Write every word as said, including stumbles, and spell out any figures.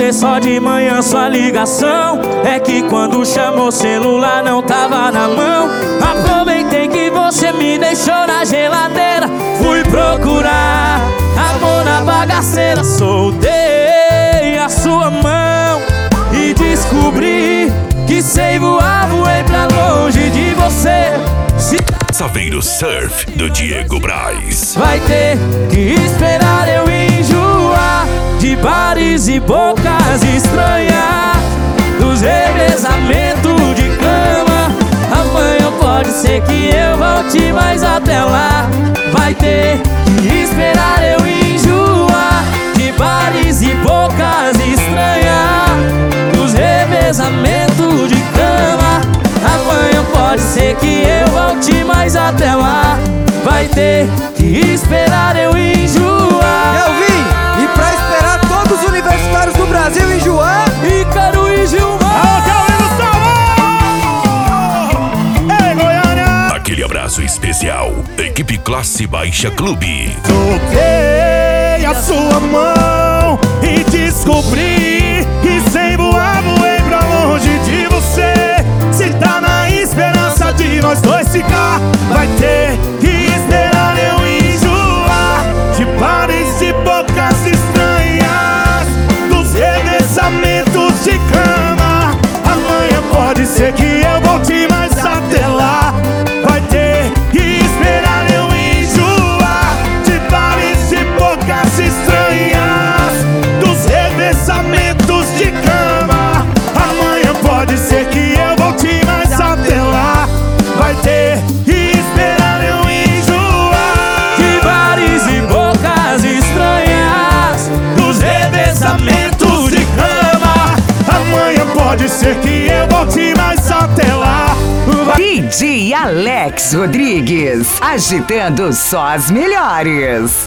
atender só de manhã sua ligação. É que quando chamou o celular não tava na mão. Aproveitei que você me deixou na geladeira. Fui procurar amor na bagaceira. Soltei a sua mão e descobri que sei voar, voei pra longe de você. Se Saveiro Surf, do Diego Braz. vai ter que esperar eu enjoar de bares e bocas estranhas, dos revezamentos de cama. Amanhã pode ser que eu volte, mas até lá vai ter que esperar eu enjoar de bares e bocas estranhas, dos revezamentos de cama. Amanhã pode ser que eu volte, mas até lá vai ter que esperar eu enjoar. Eu vim, e pra esperar todos os universitários do Brasil enjoar, Ícaro e Gilmar. Ei, Goiânia! Aquele abraço especial, equipe Classe Baixa Clube. Soltei a sua mão e descobri que sem voar voei pra longe de você. Se tá na esperança de nós dois ficar, vai ter que esperar eu enjoar de bares e bocas estranhas, dos revezamentos de cama. Amanhã pode ser que eu volte, mas até lá vai ter que esperar eu enjoar de bares e bocas estranhas, dos revezamentos de cama. Amanhã pode ser que eu volte, mas até lá vai ter que esperar eu enjoar De bares e bocas estranhas, dos revezamentos de cama. Amanhã pode ser que eu volte, mas até lá vai... D J Alex Rodrigues, agitando só as melhores.